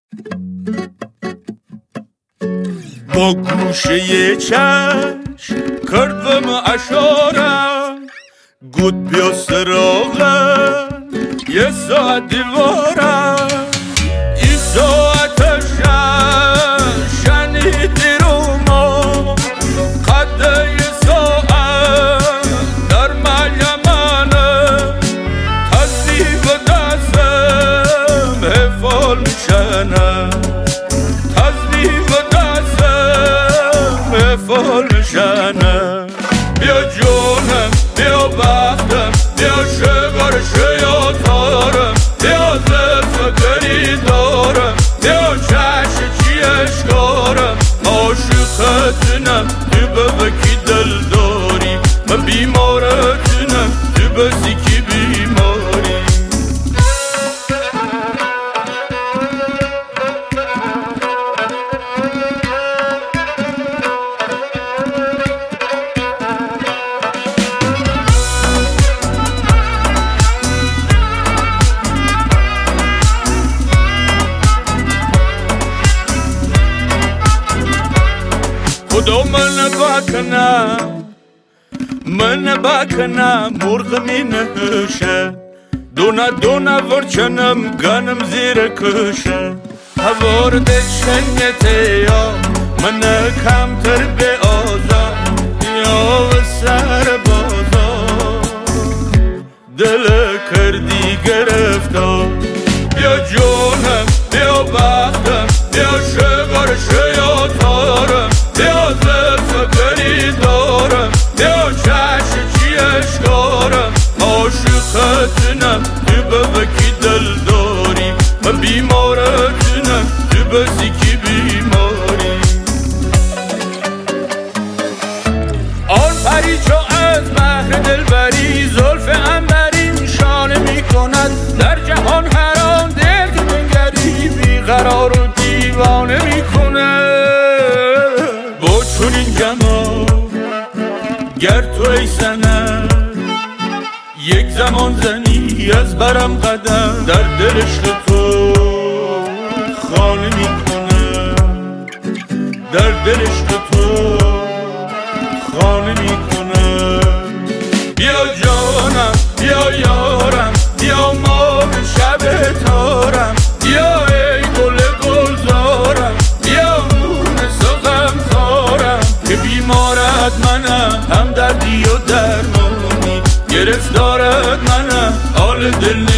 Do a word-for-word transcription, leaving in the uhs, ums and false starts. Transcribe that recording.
با گوشه چشم کرد و ما اشارم گود بیا سراغم یه ساعت دیوارم این ساعت شن شنیدی رو ما قده یه ساعت در ملیمانه تصیب دستم حفال میشنم فال میشنم بیا جونم بیا بختم بیا شگار شیاطارم بیا زفکری دارم بیا چشم چی اشکارم عاشقتنم تو ببکی دل داری من بیمارتنم تو بسی کی بیماری خدا من بکنم من بکنم مرغ می نهشه دونه دونه ورچنم گنم زیر کشه هوارد شنگته یا من کمتر به آزا یا و سر بازا دل کردی گرفتار بیا جونم بیا بختم بیا شگار شیاطارم بیا زفکری دارم بیا چشم چی اشکارم عاشقتنم تو ببکی دل داری من بیمارتنم تو بسی کی بیماری آن پری چو از بحر دلبری زلف عنبرین شانه می کند در جهان هر آن دل که بنگری بیقرار و دیوانه می کند با چنین جمال گر تو ای سند یک زمان زنی از برم قدم در دل عشق تو خانه می کنم در دل عشق تو خانه می کنم بیا جانم بیا یارم بیا ماه شب تارم بیا ای گل گلزارم بیا مونس و غمخوارم که بیمارت منم هم دردی و درمانی گرفتارت منم حال دل